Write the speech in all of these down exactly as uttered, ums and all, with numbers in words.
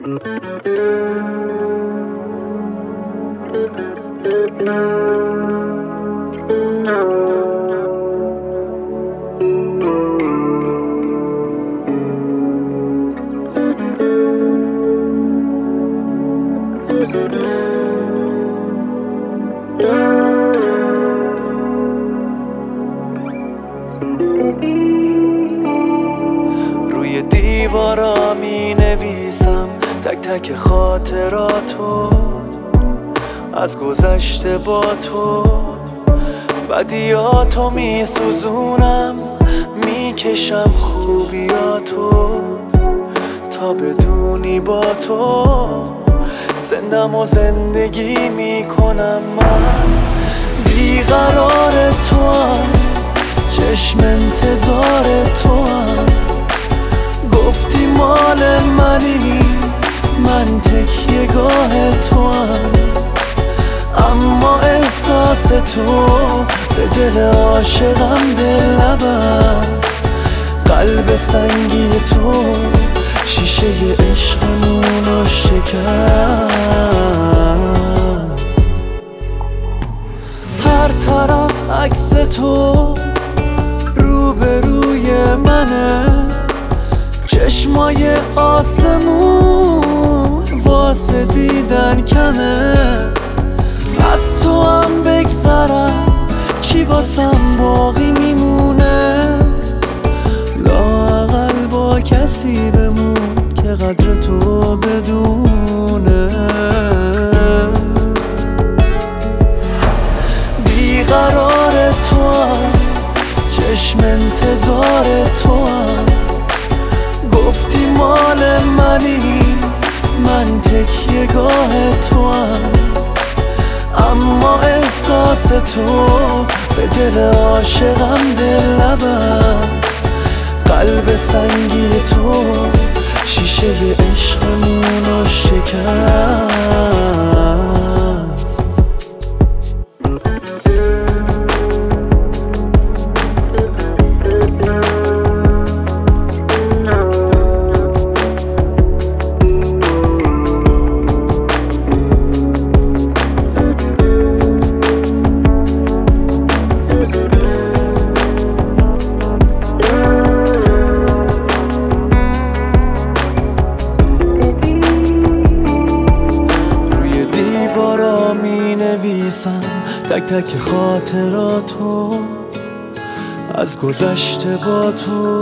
روی دیوارا می نویسم تک تک خاطراتو از گذشته با تو، بدیاتو می سوزونم میکشم خوبیاتو تا بدونی با تو زندم و زندگی میکنم. من بیقرار تو هم، چشم انتظار تو هم، گفتی مال منی من تکیه گاه تو هم، اما احساس تو به دل عاشقم دل نبست. قلب سنگی تو شیشه عشقمونو شکست. هر طرف عکس تو روبروی منه، چشمای آسمون واسه دیدن کمه. از تو هم بگذرم چی واسم باقی میمونه، لااقل با کسی بمون که قدر تو بدونه. بیقرار تو هم، چشم انتظار تو هم، گفتی مال منی من تکیه گاه تو هم، اما احساس تو به دل عاشقم دل نبست. قلب سنگی تو شیشه عشقمونو شکست. تک تک خاطراتو از گذشته با تو،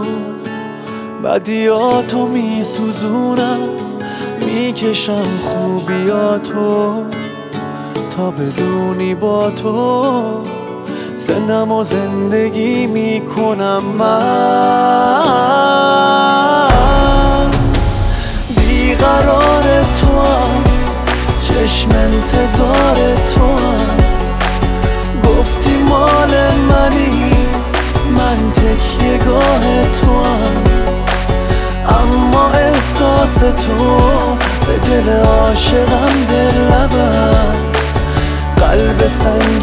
بدیاتو می سوزونم میکشم خوبیاتو تا بدونی با تو زندم و زندگی میکنم. من بیقرار تو هم، چشم انتظار تو هم، گفتی مال منی من تکیه گاه تو هم، اما احساس تو به دل عاشقم دل نبست. قلب سنگی